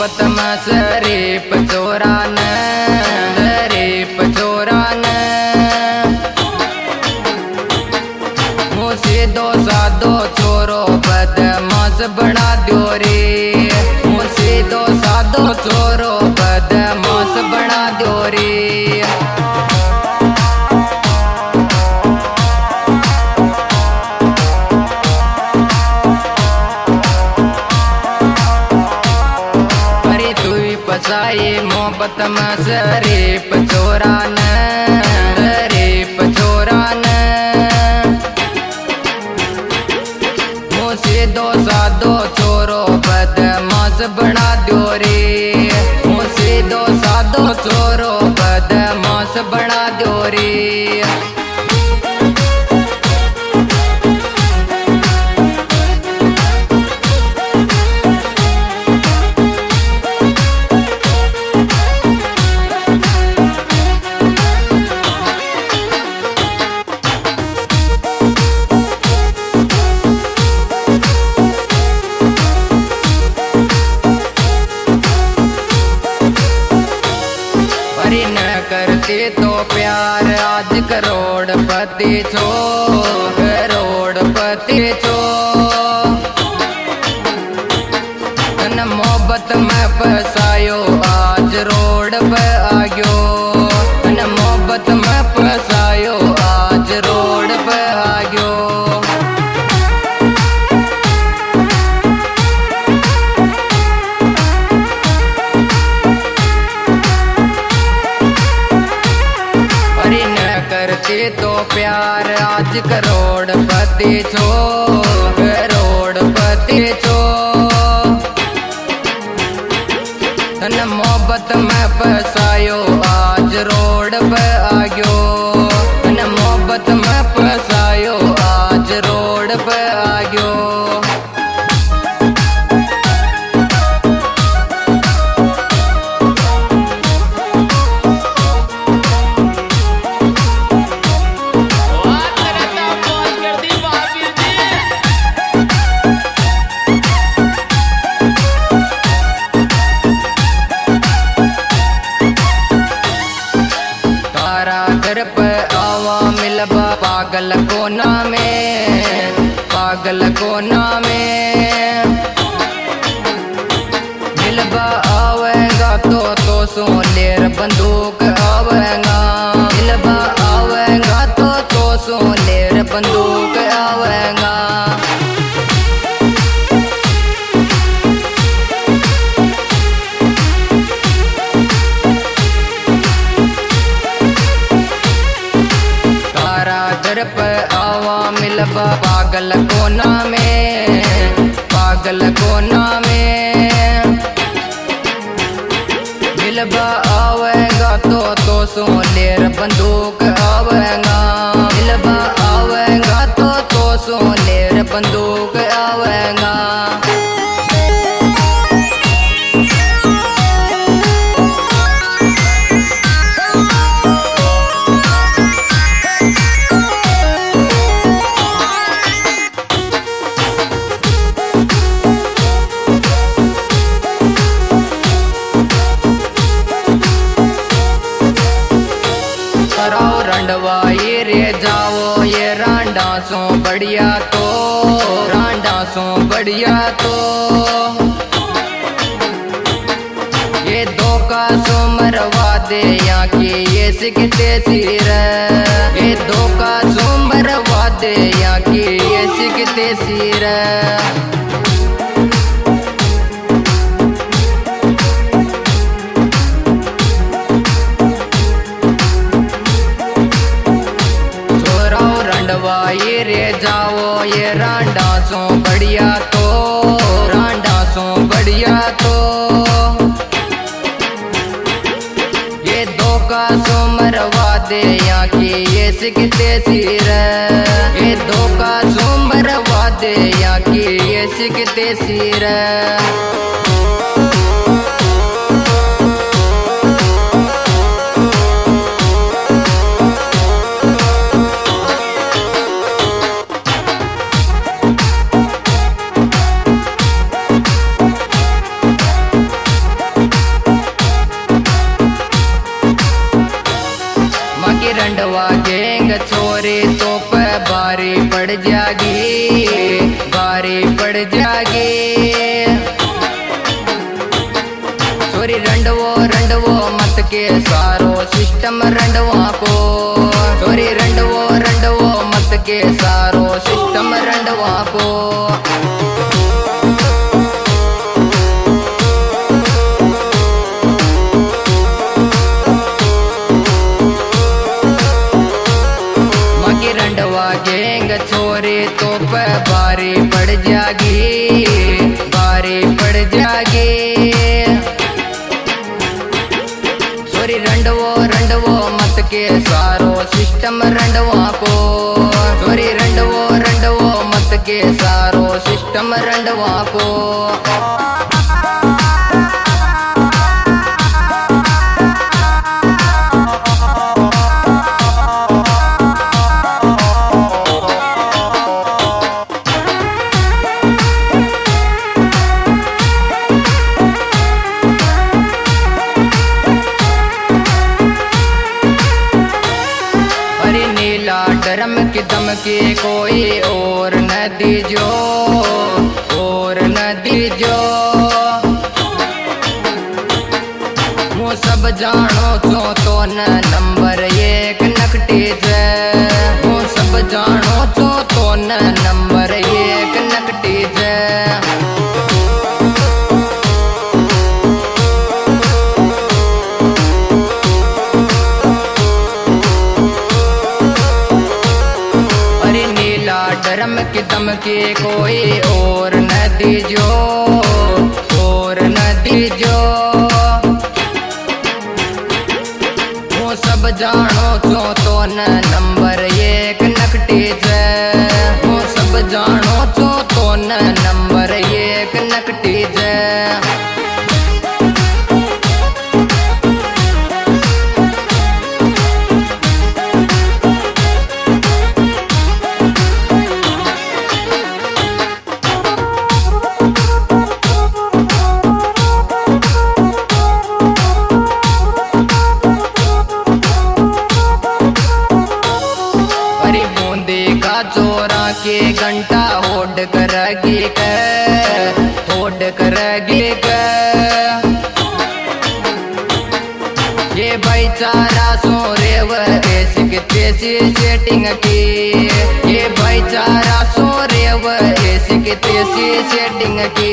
मोहब्बत में शरीफ चोरा ने शरीफ चोरा ने सीधो साधो छोरो बदमाश बना दो रे सीधो साधो छोरो बदमाश बना दो रे अरे तू ही फसाई मोहब्बत में शरीफ चोरा ने शरीफ चोरा ने सीधो साधो छोरो बदमाश बना दो रे सीधो साधो छोरो बदमाश बना दो रे करते तो प्यार आज करोड़पति छो करोड़पति छो न मोहब्बत में फसायो आज रोड पे आ गयो न मोहब्बत में फसायो आज रोड पे आ गयो करते तो प्यार आज करोड़पति छो करोड़पति छो न मोहब्बत में फसायो आज रोड पे आ गयो न मोहब्बत में फसायो आज रोड पे आ गयो घर पे आवा मिलबा पागल कोना में मिलबा आवेगा तो सोलेर बंदूक आवेगा मिलबा आवेगा तो सोलेर बंदूक आवेगा घर पे आवा मिलबा पागल कोना में मिलबा आवेगा तो सोलेर बंदूक आवेगा मिलबा आवेगा तो सोलेर बंदूक आवेगा रंडवाई रे जाओ ये रांडा सो बढ़िया तो ये दो का सो मरवा दे यहाँ की ये सिकते सिर ये दो का सो मरवा दे यहाँ की ये सिकते सिर रंडवाई रे जाओ ये रांडा सो बढ़िया तो ये दो का सो मरवा दे यहाँ की ये सिकते सिर ये दो का सो मरवा दे यहाँ की ये सिकते सिर रंडवा गैंग छोरी तो पे बारी पड़ जागी, बारी पड़ जागी। छोरी रंडवो रंडवो मत के सारो सिस्टम रंडवा को, छोरी रंडवो रंडवो मत के सारो सिस्टम रंडवा को। गैंग छोरी तो पे बारी पड़ जागी, बारी पड़ जागी। छोरी रंडवो रंडवो मत के सारो सिस्टम रंडवा को, छोरी रंडवो रंडवो मत के सारो सिस्टम रंडवा को। ड्रम की दमकी कोई और न दीजो, और न दीजो। वो सब जानो तो न नंबर एक नकटी से, वो सब जानो तो न नंबर एक नकटी से। ड्रम की दमकी कोई और न दीजो, और न दीजो। वो सब जानो तो न नंबर एक नकटी से, वो सब जानो तो न नंबर एक नकटी से। चोरा के घंटा होड करगी के, होड करगी के। ये भाईचारा सोरे वह ऐसी तेसी सेटिंग की, ये भाईचारा सोरे वह ऐसी तेसी सेटिंग की।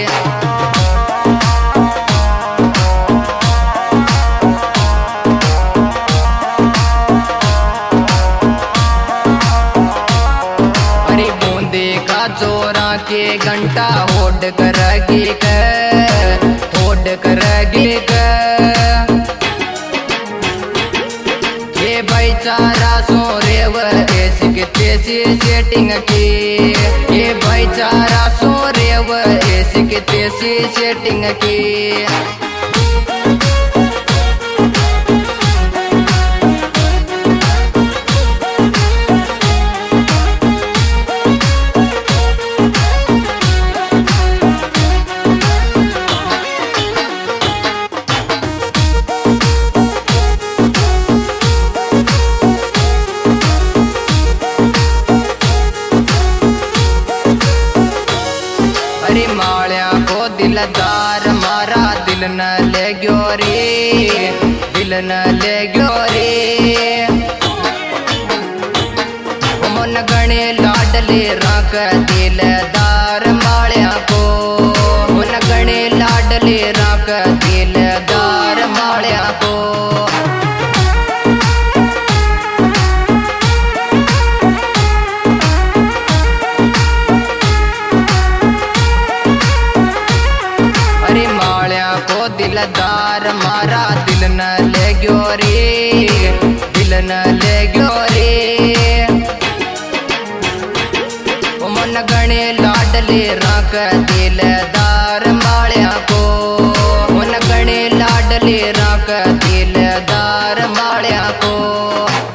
चोरा के घंटा होड करगी के, होड करगी के। ये भाईचारा सोरे वह ऐसी तेसी सेटिंग की, ये भाईचारा सोरे वह ऐसी तेसी सेटिंग की। माल्या को दिलदार मारा दिल न ले गयो रे, दिल न ले गयो रे। मन गणे लाडले राख दिलदार माल्या को, मन गणे लाडले राख दिलदार माल्या को। दिलदार मारा दिल न ले गयो रे, दिल न ले गयो रे। मन गणे लाडले राख दिलदार माल्या को, मन गणे लाडले राख दिलदार माल्या को।